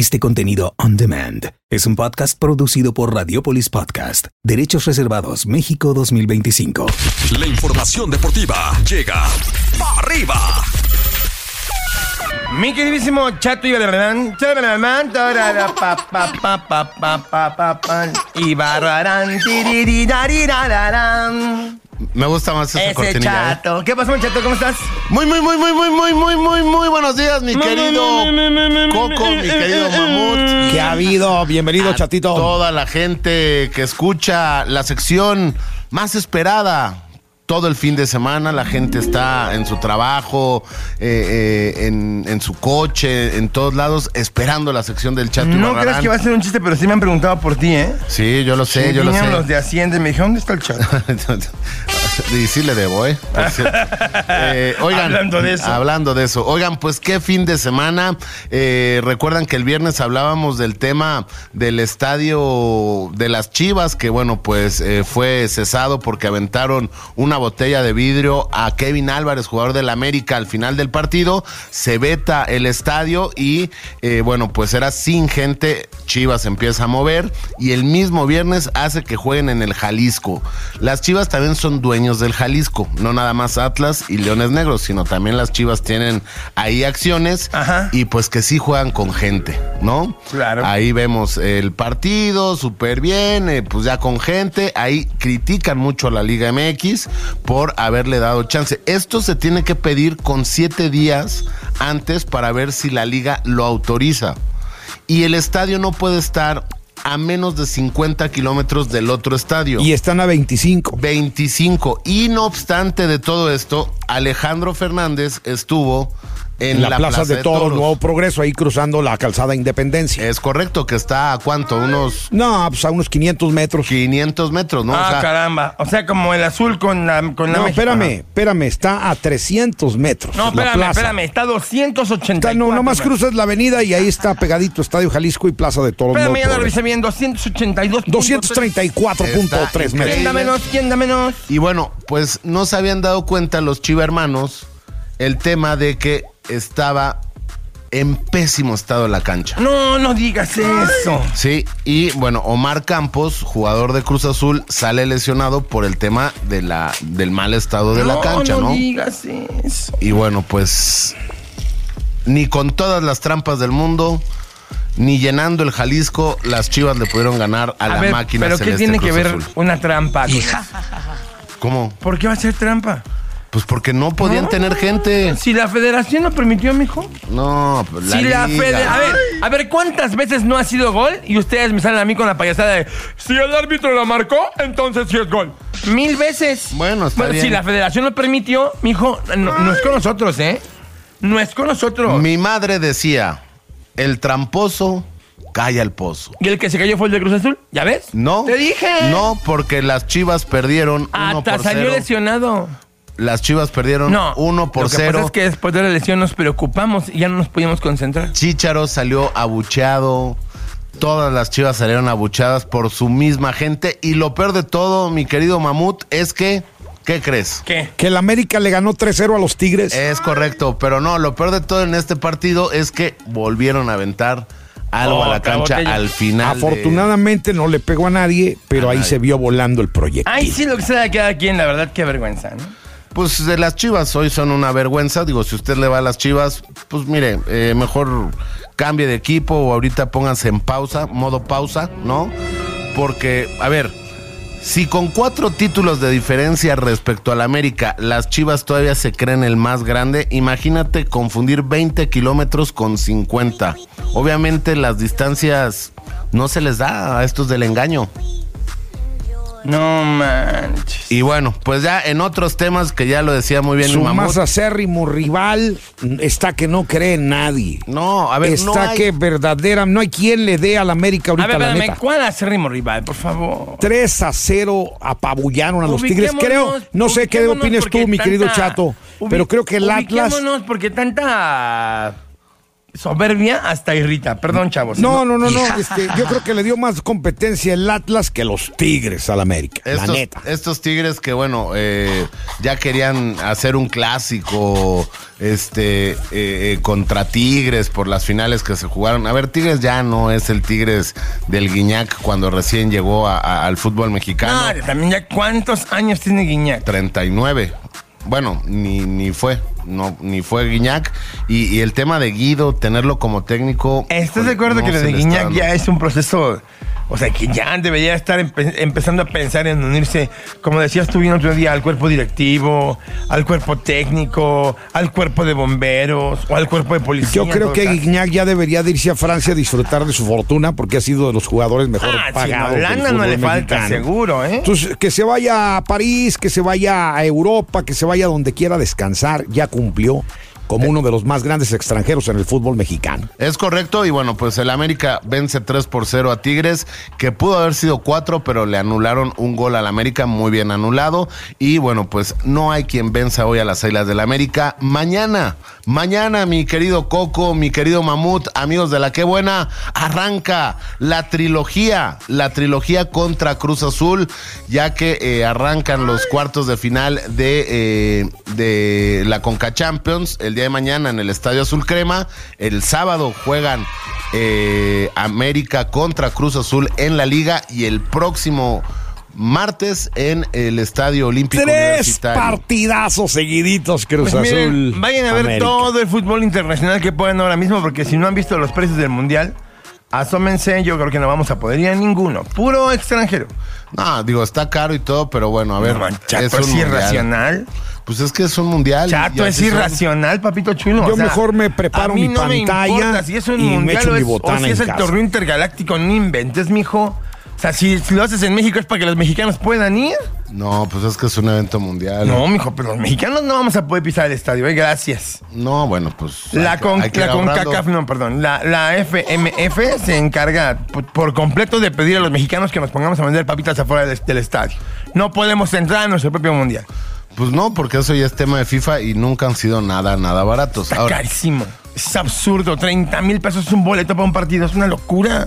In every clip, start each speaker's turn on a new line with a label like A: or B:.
A: Este contenido on demand es un podcast producido por Radiopolis Podcast. Derechos reservados México 2025.
B: La información deportiva llega arriba.
C: Mi queridísimo Chato Ibarrarán,
D: Me gusta más esa cortinilla.
C: Chato. ¿Qué pasó, Chato? ¿Cómo estás?
D: Muy buenos días, mi querido Coco, mi querido Mamut.
E: ¿Qué ha habido? Bienvenido, Chatito.
D: Toda la gente que escucha la sección más esperada todo el fin de semana, la gente está en su trabajo, en su coche, en todos lados, esperando la sección del Chato
C: No
D: Ibarrarán.
C: crees que va a ser un chiste, pero sí me han preguntado por ti, ¿eh?
D: Sí, yo lo sé,
C: Sí,
D: yo lo sé.
C: vinieron los de Hacienda y me dijeron, ¿dónde está el Chato?
D: Y sí le debo, por cierto. Oigan, hablando de eso. Oigan, pues qué fin de semana. Recuerdan que el viernes hablábamos del tema del estadio de las Chivas, que bueno, pues fue cesado porque aventaron una botella de vidrio a Kevin Álvarez, jugador del América, al final del partido. Se veta el estadio y bueno, pues era sin gente. Chivas empieza a mover y el mismo viernes hace que jueguen en el Jalisco. Las Chivas también son dueños del Jalisco, no nada más Atlas y Leones Negros, sino también las Chivas tienen ahí acciones. Ajá. Y pues que sí juegan con gente, ¿no?
C: Claro.
D: Ahí vemos el partido súper bien, pues ya con gente. Ahí critican mucho a la Liga MX por haberle dado chance. Esto se tiene que pedir con 7 días antes para ver si la Liga lo autoriza. Y el estadio no puede estar a menos de 50 kilómetros del otro estadio.
E: Y están a 25.
D: 25. Y no obstante de todo esto, Alejandro Fernández estuvo en la Plaza de Toros,
E: Nuevo Progreso, ahí cruzando la calzada Independencia.
D: Es correcto, que está a ¿cuánto? Unos...
E: No, pues a unos 500 metros.
D: 500 metros, ¿no?
C: Ah,
D: o sea,
C: caramba. O sea, como el azul con la
E: No,
C: México.
E: espérame, está a 300 metros.
C: No, espérame, está a 284.
E: No, nomás cruzas la avenida y ahí está pegadito Estadio Jalisco y Plaza de Toros.
C: Espérame, ya lo revisé bien, 282.
E: 234.3 metros.
C: ¿Quién da menos?
D: Y bueno, pues no se habían dado cuenta los Chiva hermanos el tema de que estaba en pésimo estado la cancha.
C: No digas eso.
D: Sí, y bueno, Omar Campos, jugador de Cruz Azul, sale lesionado por el tema del mal estado de la cancha, ¿no?
C: No digas eso.
D: Y bueno, pues ni con todas las trampas del mundo, ni llenando el Jalisco, las Chivas le pudieron ganar a la máquina
C: ¿pero
D: celeste
C: qué tiene
D: Cruz
C: que ver
D: Azul.
C: una trampa?
D: ¿Cómo?
C: ¿Por qué va a ser trampa?
D: Pues porque no podían tener gente.
C: Si la federación lo permitió, mijo.
D: No, pues
C: Si la a ver, ¿cuántas veces no ha sido gol? Y ustedes me salen a mí con la payasada de si el árbitro la marcó, entonces sí es gol. 1000 veces.
D: Bueno, está bien.
C: Si la federación lo permitió, mijo, no es con nosotros, ¿eh? No es con nosotros.
D: Mi madre decía, el tramposo calla el pozo.
C: ¿Y el que se cayó fue el de Cruz Azul? ¿Ya ves?
D: No.
C: Te dije.
D: No, porque las Chivas perdieron 1-0.
C: Hasta salió lesionado.
D: Las Chivas perdieron 1-0.
C: Lo que pasa es que después de la lesión nos preocupamos y ya no nos podíamos concentrar.
D: Chícharo salió abucheado. Todas las Chivas salieron abucheadas por su misma gente. Y lo peor de todo, mi querido Mamut, es que... ¿Qué crees?
C: ¿Qué?
E: Que el América le ganó 3-0 a los Tigres.
D: Es correcto, pero no, lo peor de todo en este partido es que volvieron a aventar algo a la cancha al final.
E: Afortunadamente no le pegó a nadie, pero ahí se vio volando el proyecto.
C: Ay, sí, lo que se da cada quien, la verdad, qué vergüenza, ¿no?
D: Pues de las Chivas hoy son una vergüenza. Digo, si usted le va a las Chivas, pues mire, mejor cambie de equipo o ahorita pónganse en pausa, modo pausa, ¿no? Porque, a ver, si con 4 títulos de diferencia respecto al América, las Chivas todavía se creen el más grande, imagínate confundir 20 kilómetros con 50. Obviamente las distancias no se les da a estos del engaño.
C: No manches.
D: Y bueno, pues ya en otros temas que ya lo decía muy bien
E: su
D: mi mamá.
E: más acérrimo rival está que no cree en nadie.
D: No, a ver,
E: está que verdadera, no hay quien le dé al América ahorita.
C: A ver,
E: la neta.
C: ¿cuál acérrimo rival, por favor?
E: 3-0 apabullaron a los Tigres. Creo, no sé qué opines tú, mi querido Chato, pero creo que el Atlas...
C: Ubiquémonos porque tanta soberbia hasta irrita. Perdón, chavos.
E: No. Yo creo que le dio más competencia el Atlas que los Tigres al América, la neta.
D: Estos Tigres que, bueno, ya querían hacer un clásico contra Tigres por las finales que se jugaron. A ver, Tigres ya no es el Tigres del Guiñac cuando recién llegó al fútbol mexicano.
C: No, también ya, ¿cuántos años tiene Guiñac?
D: 39. Bueno, ni fue Guiñac. Y el tema de Guido, tenerlo como técnico.
C: ¿Estás de acuerdo que lo de Guiñac ya es un proceso? O sea, que ya debería estar empezando a pensar en unirse, como decías tú bien otro día, al cuerpo directivo, al cuerpo técnico, al cuerpo de bomberos o al cuerpo de policía.
E: Yo creo que Guiñac ya debería de irse a Francia a disfrutar de su fortuna porque ha sido de los jugadores mejor pagados.
C: Sí, lana no le falta, seguro, ¿eh?
E: Entonces, que se vaya a París, que se vaya a Europa, que se vaya donde quiera a descansar, ya cumplió como uno de los más grandes extranjeros en el fútbol mexicano.
D: Es correcto, y bueno, pues el América vence 3-0 a Tigres, que pudo haber sido 4, pero le anularon un gol al América, muy bien anulado, y bueno, pues no hay quien venza hoy a las Águilas del América. Mañana, mi querido Coco, mi querido Mamut, amigos de La Qué Buena, arranca la trilogía contra Cruz Azul, ya que arrancan los cuartos de final de la Conca Champions, el día de mañana en el Estadio Azul Crema. El sábado juegan América contra Cruz Azul en la Liga, y el próximo martes en el Estadio Olímpico Universitario.
E: 3 partidazos seguiditos, Cruz
C: Pues
E: Azul.
C: miren, vayan a ver
E: América.
C: todo el fútbol internacional que puedan ahora mismo, porque si no han visto los precios del Mundial, asómense, yo creo que no vamos a poder ir a ninguno. Puro extranjero.
D: No, digo, está caro y todo, pero bueno, a ver.
C: No, Chato, es
D: mundial.
C: irracional.
D: Pues es que es un mundial.
C: Chato, es irracional, papito chulo.
E: Yo
C: O sea,
E: mejor me preparo
C: a mí
E: mi
C: no me
E: pantalla
C: importa si es un
E: y me
C: mundial
E: echo
C: o
E: mi
C: es,
E: botana
C: o si
E: en
C: es el
E: casa.
C: torneo intergaláctico, no inventes, mijo. O sea, si lo haces en México es para que los mexicanos puedan ir.
D: No, pues es que es un evento mundial.
C: No, mijo, pero los mexicanos no vamos a poder pisar el estadio, gracias.
D: No, bueno, pues.
C: La
D: hay que ir ahorrando.
C: CONCACAF, no, perdón. La FMF se encarga por completo de pedir a los mexicanos que nos pongamos a vender papitas afuera del estadio. No podemos entrar a nuestro propio mundial.
D: Pues no, porque eso ya es tema de FIFA y nunca han sido nada baratos.
C: Está carísimo. Es absurdo. 30,000 pesos un boleto para un partido. Es una locura.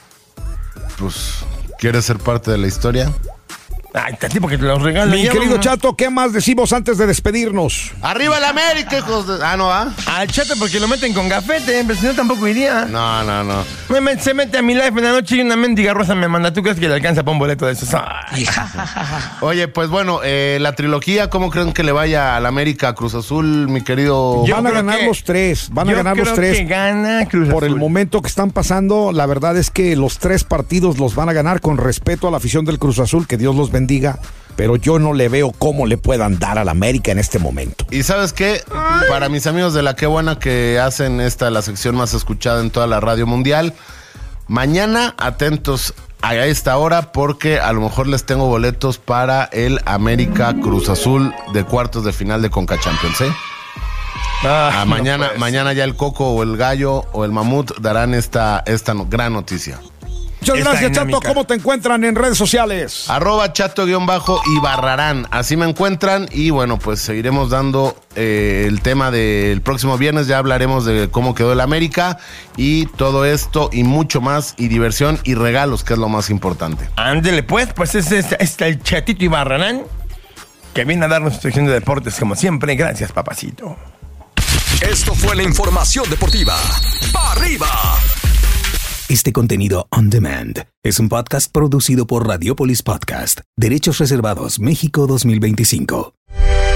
D: Pues, ¿quieres ser parte de la historia?
C: Ay, Tati, porque te los regalan.
E: Mi querido Chato, ¿qué más decimos antes de despedirnos?
D: ¡Arriba el América, hijos de... Ah, ¿no va?
C: Al Chato porque lo meten con gafete, pero si no tampoco iría.
D: No.
C: Se mete a mi live en la noche y una mendiga rosa me manda. ¿Tú crees que le alcanza para un boleto de esos? Ay.
D: Oye, pues bueno, la trilogía, ¿cómo creen que le vaya al América, Cruz Azul, mi querido?
C: Yo
E: Van a
C: creo
E: ganar
C: que-
E: los 3. Van a ganar los
C: Yo
E: 3.
C: creo que gana Cruz
E: Por el
C: Azul.
E: momento que están pasando, la verdad es que los 3 partidos los van a ganar, con respeto a la afición del Cruz Azul, que Dios los bendiga, pero yo no le veo cómo le puedan dar al América en este momento.
D: Y ¿sabes qué? Para mis amigos de La Qué Buena, que hacen la sección más escuchada en toda la radio mundial, mañana atentos a esta hora, porque a lo mejor les tengo boletos para el América Cruz Azul de cuartos de final de Conca Champions, ¿eh?
C: Ah,
D: Mañana ya el Coco o el Gallo o el Mamut darán esta gran noticia.
E: Muchas
C: Esta
E: gracias,
C: dinámica.
E: Chato. ¿Cómo te encuentran en redes sociales?
D: @chato_y_barrarán. Así me encuentran. Y bueno, pues seguiremos dando el tema del próximo viernes. Ya hablaremos de cómo quedó el América y todo esto y mucho más, y diversión y regalos, que es lo más importante.
C: Ándele pues es el Chatito Ibarrarán, que viene a darnos su sección de deportes como siempre. Gracias, papacito.
B: Esto fue la información deportiva. ¡Pa' arriba!
A: Este contenido on demand es un podcast producido por Radiopolis Podcast, Derechos Reservados, México 2025.